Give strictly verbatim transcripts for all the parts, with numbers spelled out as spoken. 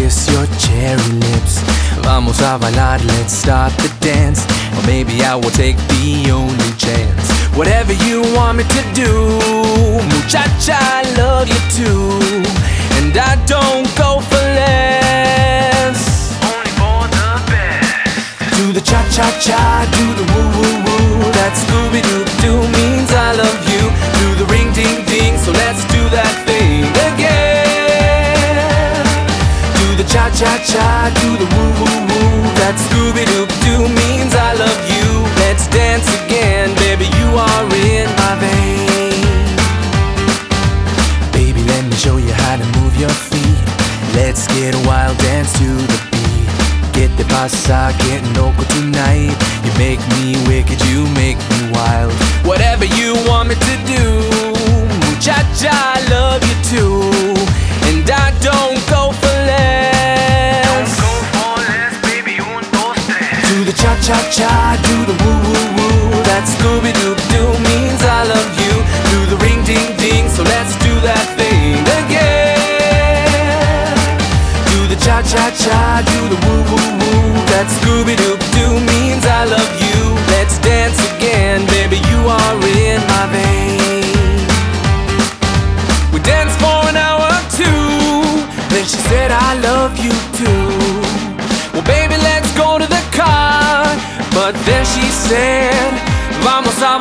kiss your cherry lips. Vamos a bailar, let's start the dance. Or maybe I will take the only chance. Whatever you want me to do, muchacha, I love you too. And I don't go for less, only for the best. do the cha-cha-cha, do the woo-woo-woo. That Scooby-Doo-Doo means I love you. Do the ring-ding-ding, so let's do that thing again. Do the cha-cha-cha, do the woo-woo-woo. That Scooby-Doo-Doo means I love you. Let's dance again, baby, you are in my vein. Baby, let me show you how to move your feet. Let's get a wild dance to the beat. Get the pasa, get loco tonight. You make me wicked, you make me wild. Whatever you want me to do, muchacha, I love you too. And I don't go for less, Don't go for less, baby, un, dos, tres. do the cha-cha-cha, do the woo-woo-woo. That Scooby-Doo-Doo means I love you. Do the ring-ding-ding, so let's do that thing again. Do the cha-cha-cha, do the woo-woo-woo. That Scooby-Doo-Doo means I love you. Let's dance again, baby, you are in my vein. We danced for an hour or two, then she said I love you too. Well, baby, let's go to the car. But then she said, vamos a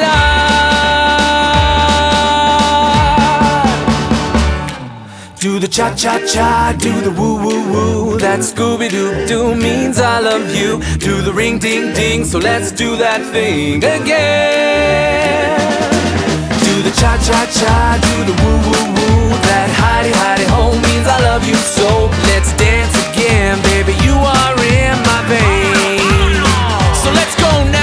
bailar. Do the cha-cha-cha, do the woo-woo-woo. That Scooby-Doo-Doo means I love you. Do the ring-ding-ding, so let's do that thing again. Do the cha-cha-cha, do the woo-woo-woo. That hidey-hidey-ho means I love you so. Let's dance again, baby, you are in my vein. So let's go now.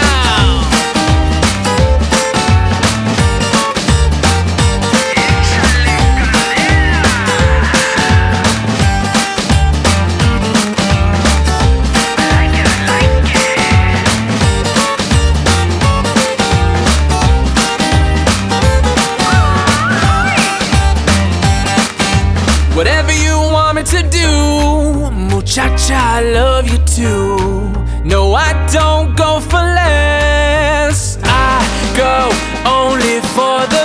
Whatever you want me to do, muchacha, I love you too. No, I don't go for less, I go only for the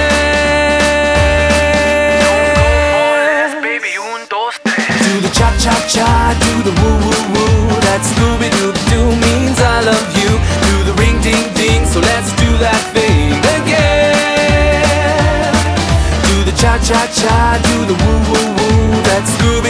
best. Baby, un, dos, tres. Do the cha-cha-cha, do the woo-woo-woo. That Scooby-Doo-Doo means I love you. Do the ring-ding-ding, so let's do that thing again. Do the cha-cha-cha, do the woo-woo-woo. That Scooby